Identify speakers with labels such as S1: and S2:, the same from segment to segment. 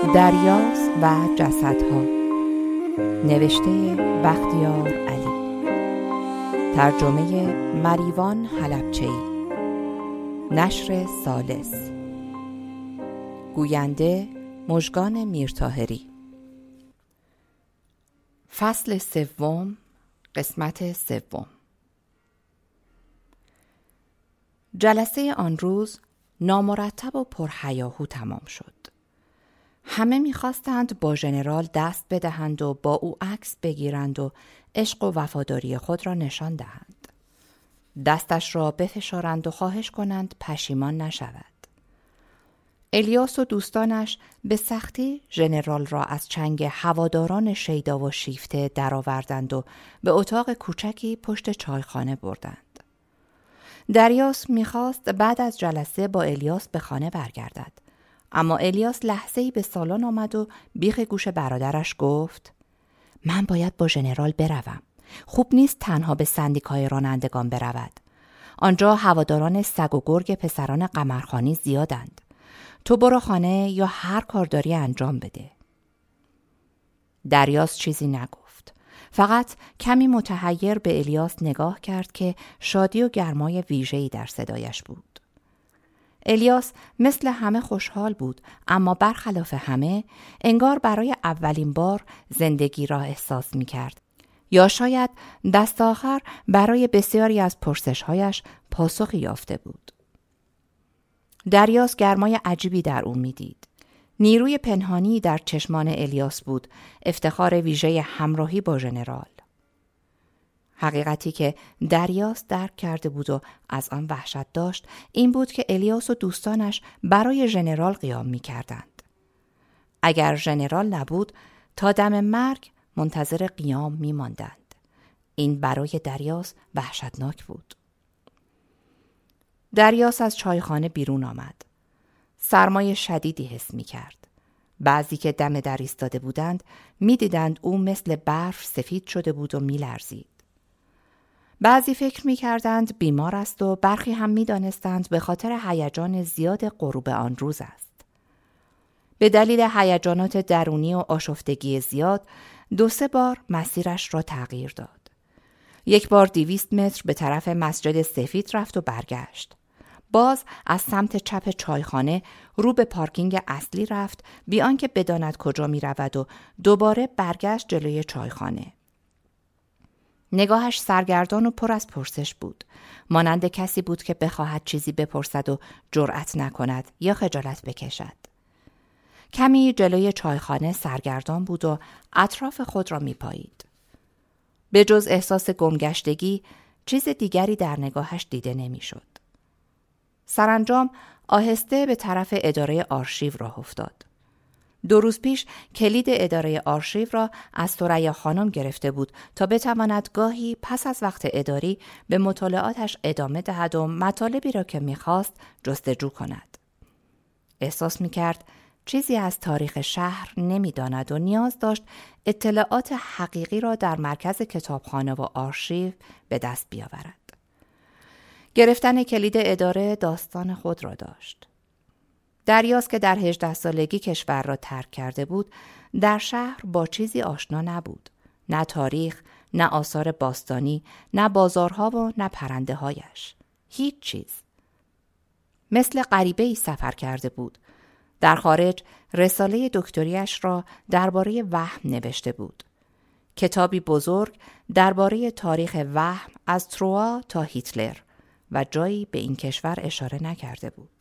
S1: دریاس و جسدها، نوشته بختیار علی، ترجمه مریوان حلبچه‌ای، نشر ثالث، گوینده مژگان میرطاهری. فصل سوم، قسمت سوم. جلسه آن روز نامرتب و پرهیاهو تمام شد. همه می‌خواستند با ژنرال دست بدهند و با او عکس بگیرند و عشق و وفاداری خود را نشان دهند. دستش را بفشارند و خواهش کنند پشیمان نشود. الیاس و دوستانش به سختی ژنرال را از چنگ هواداران شیدا و شیفته درآوردند و به اتاق کوچکی پشت چایخانه بردند. دریاس می‌خواست بعد از جلسه با الیاس به خانه برگردد، اما الیاس لحظه‌ای به سالن آمد و بیخ گوش برادرش گفت: من باید با ژنرال بروم. خوب نیست تنها به سندیکای رانندگان برود. آنجا هواداران سگ و گرگ پسران قمرخانی زیادند. تو برو خانه یا هر کار داری انجام بده. دریاس چیزی نگفت. فقط کمی متحیر به الیاس نگاه کرد که شادی و گرمای ویژه‌ای در صدایش بود. الیاس مثل همه خوشحال بود، اما برخلاف همه انگار برای اولین بار زندگی را احساس می کرد. یا شاید دست آخر برای بسیاری از پرسش‌هایش پاسخی یافته بود. دریاس گرمای عجیبی در او می دید. نیروی پنهانی در چشمان الیاس بود، افتخار ویژه همراهی با ژنرال. حقیقتی که دریاس درک کرده بود و از آن وحشت داشت این بود که الیاس و دوستانش برای ژنرال قیام می کردند. اگر ژنرال نبود تا دم مرگ منتظر قیام می ماندند. این برای دریاس وحشتناک بود. دریاس از چایخانه بیرون آمد. سرمای شدیدی حس می کرد. بعضی که دم در ایستاده بودند می دیدند او مثل برف سفید شده بود و می لرزید. بعضی فکر می کردند بیمار است و برخی هم می دانستند به خاطر هیجان زیاد غروب آن روز است. به دلیل هیجانات درونی و آشفتگی زیاد 2-3 بار مسیرش را تغییر داد. یک بار 200 متر به طرف مسجد سفید رفت و برگشت. باز از سمت چپ چایخانه رو به پارکینگ اصلی رفت بی آنکه بداند کجا می رود و دوباره برگشت جلوی چایخانه. نگاهش سرگردان و پر از پرسش بود، مانند کسی بود که بخواهد چیزی بپرسد و جرأت نکند یا خجالت بکشد. کمی جلوی چایخانه سرگردان بود و اطراف خود را میپایید. به جز احساس گمگشتگی چیز دیگری در نگاهش دیده نمیشد. سرانجام آهسته به طرف اداره آرشیو راه افتاد. 2 روز پیش کلید اداره آرشیو را از ثریا خانم گرفته بود تا بتواند گاهی پس از وقت اداری به مطالعاتش ادامه دهد و مطالبی را که می‌خواست جستجو کند. احساس می‌کرد چیزی از تاریخ شهر نمی‌داند و نیاز داشت اطلاعات حقیقی را در مرکز کتابخانه و آرشیو به دست بیاورد. گرفتن کلید اداره داستان خود را داشت. دریاس که در 18 سالگی کشور را ترک کرده بود، در شهر با چیزی آشنا نبود. نه تاریخ، نه آثار باستانی، نه بازارها و نه پرنده هایش. هیچ چیز. مثل غریبه‌ای سفر کرده بود. در خارج رساله دکتریش را درباره وهم نوشته بود. کتابی بزرگ درباره تاریخ وهم از تروا تا هیتلر و جایی به این کشور اشاره نکرده بود.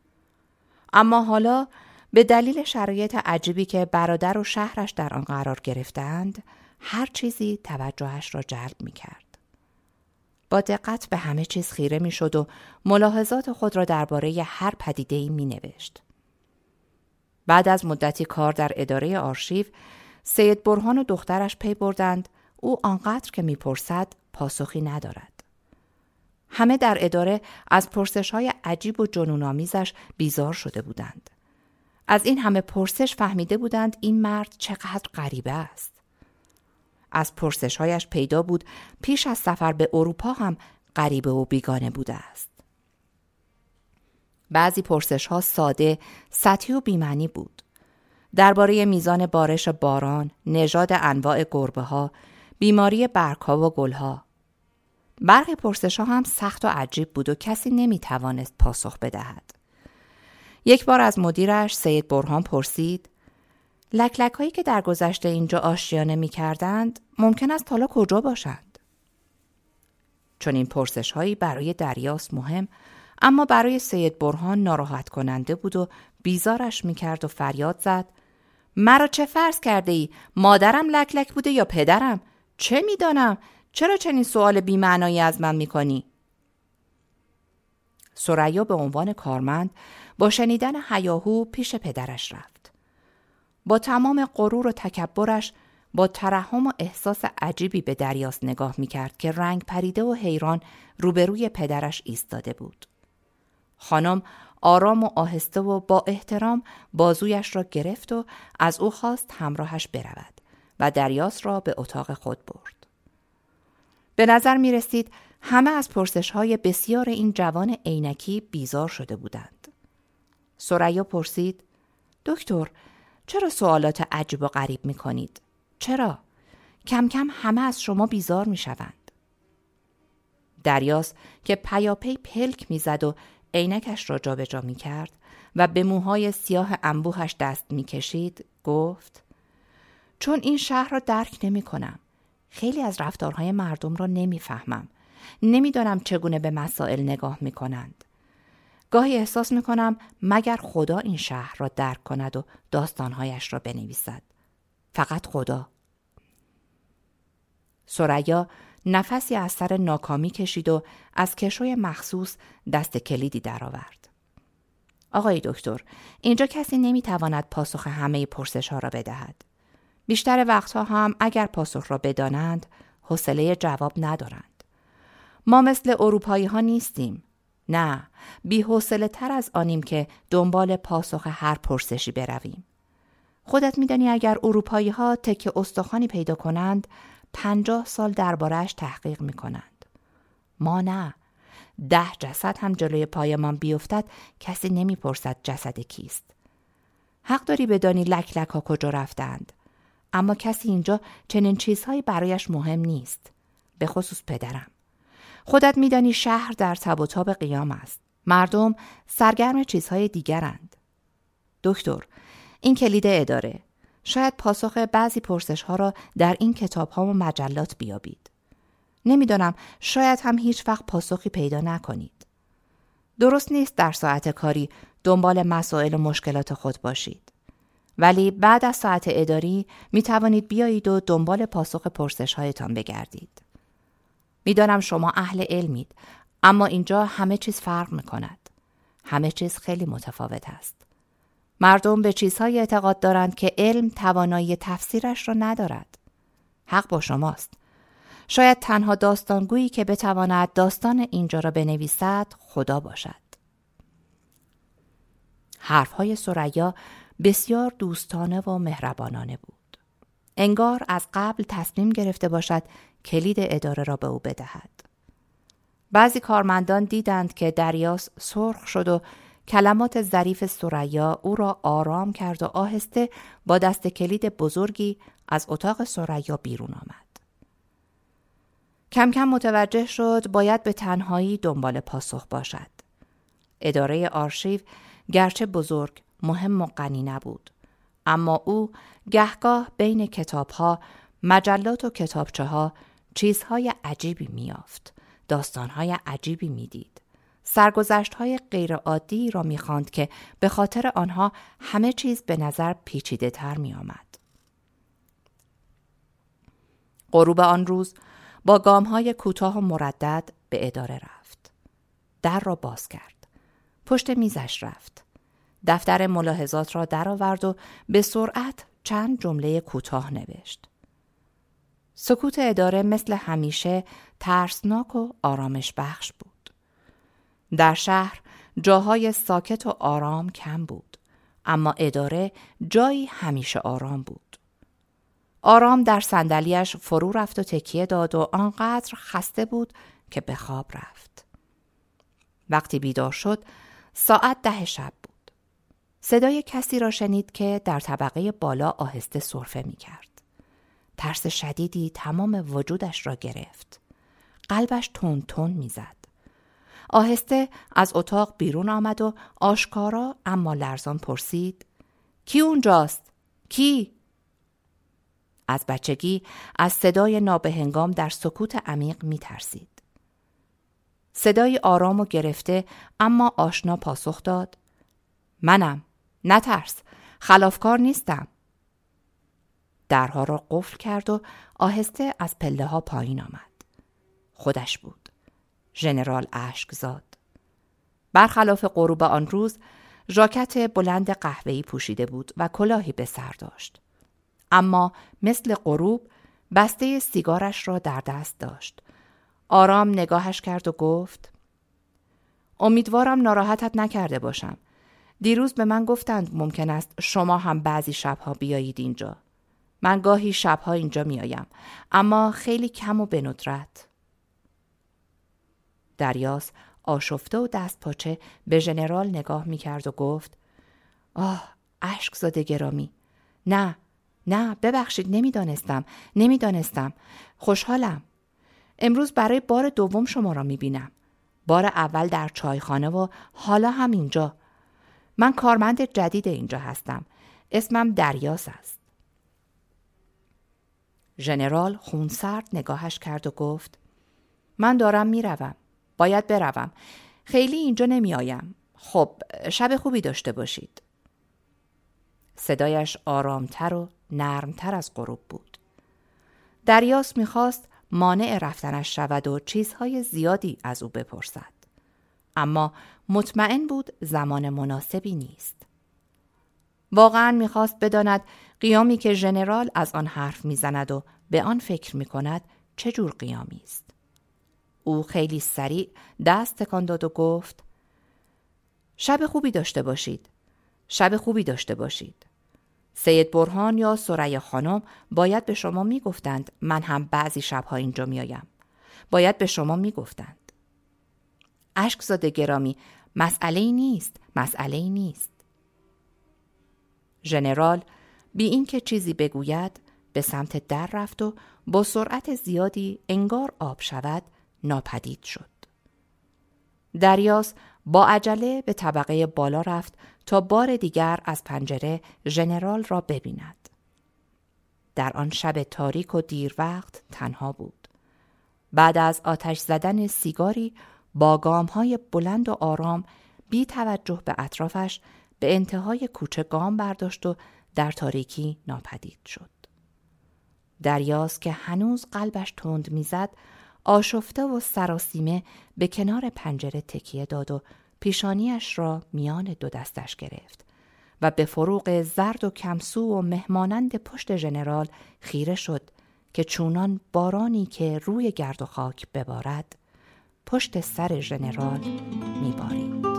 S1: اما حالا به دلیل شرایط عجیبی که برادر و شهرش در آن قرار گرفتند، هر چیزی توجهش را جلب می کرد. با دقت به همه چیز خیره می شد و ملاحظات خود را درباره هر پدیده‌ای می نوشت. بعد از مدتی کار در اداره آرشیو، سید برهان و دخترش پی بردند او آنقدر که می پرسد پاسخی ندارد. همه در اداره از پرسش‌های عجیب و جنون‌آمیزش بیزار شده بودند. از این همه پرسش فهمیده بودند این مرد چقدر غریبه است. از پرسش‌هایش پیدا بود پیش از سفر به اروپا هم غریبه و بیگانه بوده است. بعضی پرسش‌ها ساده، سطحی و بی‌معنی بود. درباره میزان بارش باران، نژاد انواع گربه‌ها، بیماری برگ‌ها و گل‌ها. برخی پرسش‌ها هم سخت و عجیب بود و کسی نمی‌توانست پاسخ بدهد. یک بار از مدیرش سید برهان پرسید: لک‌لک‌هایی که در گذشته اینجا آشیانه می‌کردند ممکن است حالا کجا باشند؟ چون این پرسش‌هایی برای دریاس مهم، اما برای سید برهان ناراحت کننده بود و بیزارش می‌کرد و فریاد زد: مرا چه فرض کرده ای؟ مادرم لک‌لک بوده یا پدرم؟ چه می‌دانم؟ چرا چنین سوال بی‌معنایی از من می‌کنی؟ ثریا به عنوان کارمند با شنیدن هیاهو پیش پدرش رفت. با تمام غرور و تکبرش با ترحم و احساس عجیبی به دریاس نگاه می‌کرد که رنگ پریده و حیران روبروی پدرش ایستاده بود. خانم آرام و آهسته و با احترام بازویش را گرفت و از او خواست همراهش برود و دریاس را به اتاق خود برد. به نظر می رسید همه از پرسش‌های بسیار این جوان عینکی بیزار شده بودند. ثریا پرسید: دکتر، چرا سوالات عجیب و غریب می کنید؟ چرا؟ کم کم همه از شما بیزار می شوند. دریاس که پیاپی پلک می زد و عینکش را جابجا می کرد و به موهای سیاه انبوهش دست می کشید گفت: چون این شهر را درک نمی کنم. خیلی از رفتارهای مردم را نمی فهمم. نمی دانم چگونه به مسائل نگاه می کنند. گاهی احساس می کنم مگر خدا این شهر را درک کند و داستانهایش را بنویسد. فقط خدا. ثریا نفسی از سر ناکامی کشید و از کشوی مخصوص دست کلیدی درآورد. آقای دکتر، اینجا کسی نمیتواند پاسخ همه پرسش‌ها را بدهد. بیشتر وقتها هم اگر پاسخ را بدانند، حوصله جواب ندارند. ما مثل اروپایی‌ها نیستیم. نه، بی‌حوصله تر از آنیم که دنبال پاسخ هر پرسشی برویم. خودت میدانی اگر اروپایی‌ها تکه استخوانی پیدا کنند، 50 سال درباره‌اش تحقیق می‌کنند. ما نه. 10 جسد هم جلوی پایمان بیفتد کسی نمی‌پرسد جسد کیست. حق داری بدانی لک‌لک‌ها کجا رفتند. اما کسی اینجا چنین چیزهایی برایش مهم نیست. به خصوص پدرم. خودت می‌دانی شهر در تب و تاب قیام است. مردم سرگرم چیزهای دیگرند. دکتر، این کلید اداره. شاید پاسخ بعضی پرسش‌ها را در این کتاب‌ها و مجلات بیابید. نمی‌دانم، شاید هم هیچ وقت پاسخی پیدا نکنید. درست نیست در ساعت کاری دنبال مسائل و مشکلات خود باشید. ولی بعد از ساعت اداری می توانید بیایید و دنبال پاسخ پرسش‌هایتان بگردید. می‌دانم شما اهل علمید، اما اینجا همه چیز فرق می‌کند. همه چیز خیلی متفاوت است. مردم به چیزهای اعتقاد دارند که علم توانایی تفسیرش را ندارد. حق با شماست. شاید تنها داستانگویی که بتواند داستان اینجا را بنویسد خدا باشد. حرفهای ثریا بسیار دوستانه و مهربانانه بود. انگار از قبل تصمیم گرفته باشد کلید اداره را به او بدهد. بعضی کارمندان دیدند که دریاس سرخ شد و کلمات ظریف ثریا او را آرام کرد و آهسته با دست کلید بزرگی از اتاق ثریا بیرون آمد. کم کم متوجه شد باید به تنهایی دنبال پاسخ باشد. اداره آرشیو گرچه بزرگ، مهم و غنی نبود، اما او گهگاه بین کتاب‌ها، مجلات و کتابچه‌ها چیزهای عجیبی می‌یافت، داستانهای عجیبی می‌دید، سرگذشت‌های غیرعادی را می‌خواند که به خاطر آنها همه چیز به نظر پیچیده‌تر می‌آمد. غروب آن روز با گام‌های کوتاه و مردد به اداره رفت. در را باز کرد. پشت میزش رفت. دفتر ملاحظات را درآورد و به سرعت چند جمله کوتاه نوشت. سکوت اداره مثل همیشه ترسناک و آرامش بخش بود. در شهر جاهای ساکت و آرام کم بود، اما اداره جایی همیشه آرام بود. آرام در صندلیاش فرو رفت و تکیه داد و آنقدر خسته بود که به خواب رفت. وقتی بیدار شد ساعت 10 شب بود. صدای کسی را شنید که در طبقه بالا آهسته سرفه می کرد. ترس شدیدی تمام وجودش را گرفت. قلبش تون تون می زد. آهسته از اتاق بیرون آمد و آشکارا اما لرزان پرسید: کی اونجاست؟ کی؟ از بچگی از صدای نابهنگام در سکوت عمیق می ترسید. صدای آرام و گرفته اما آشنا پاسخ داد: منم، نترس، خلافکار نیستم. درها را قفل کرد و آهسته از پله ها پایین آمد. خودش بود. ژنرال اشک زاد. برخلاف غروب آن روز ژاکت بلند قهوه‌ای پوشیده بود و کلاهی به سر داشت. اما مثل غروب بسته سیگارش را در دست داشت. آرام نگاهش کرد و گفت: امیدوارم ناراحتت نکرده باشم. دیروز به من گفتند ممکن است شما هم بعضی شبها بیایید اینجا. من گاهی شبها اینجا میآیم، اما خیلی کم و به ندرت. دریاس آشفته و دست پاچه به ژنرال نگاه میکرد و گفت: آه، اشکزاده گرامی. نه، ببخشید، نمیدانستم. خوشحالم. امروز برای بار دوم شما را میبینم. بار اول در چایخانه و حالا هم اینجا. من کارمند جدید اینجا هستم. اسمم دریاس است. ژنرال خونسرد نگاهش کرد و گفت: من دارم میروم. باید بروم. خیلی اینجا نمی آیم. خب، شب خوبی داشته باشید. صدایش آرامتر و نرمتر از غروب بود. دریاس میخواست مانع رفتنش شود و چیزهای زیادی از او بپرسد. اما مطمئن بود زمان مناسبی نیست. واقعا میخواست بداند قیامی که ژنرال از آن حرف میزند و به آن فکر میکند چه جور قیامی است. او خیلی سریع دست تکان داد و گفت: شب خوبی داشته باشید. سید برهان یا ثریا خانم باید به شما میگفتند من هم بعضی شبها اینجا میآیم. باید به شما میگفتند. اشکزاده گرامی، مسئله‌ای نیست. ژنرال بی اینکه چیزی بگوید به سمت در رفت و با سرعت زیادی انگار آب شود ناپدید شد. دریاس با عجله به طبقه بالا رفت تا بار دیگر از پنجره ژنرال را ببیند. در آن شب تاریک و دیر وقت تنها بود. بعد از آتش زدن سیگاری با گام‌های بلند و آرام بی توجه به اطرافش به انتهای کوچه گام برداشت و در تاریکی ناپدید شد. دریاس که هنوز قلبش تند میزد آشفته و سراسیمه به کنار پنجره تکیه داد و پیشانیش را میان دو دستش گرفت و به فروغ زرد و کمسو و مهمانند پشت ژنرال خیره شد که چونان بارانی که روی گرد و خاک ببارد پشت سر ژنرال میبارید.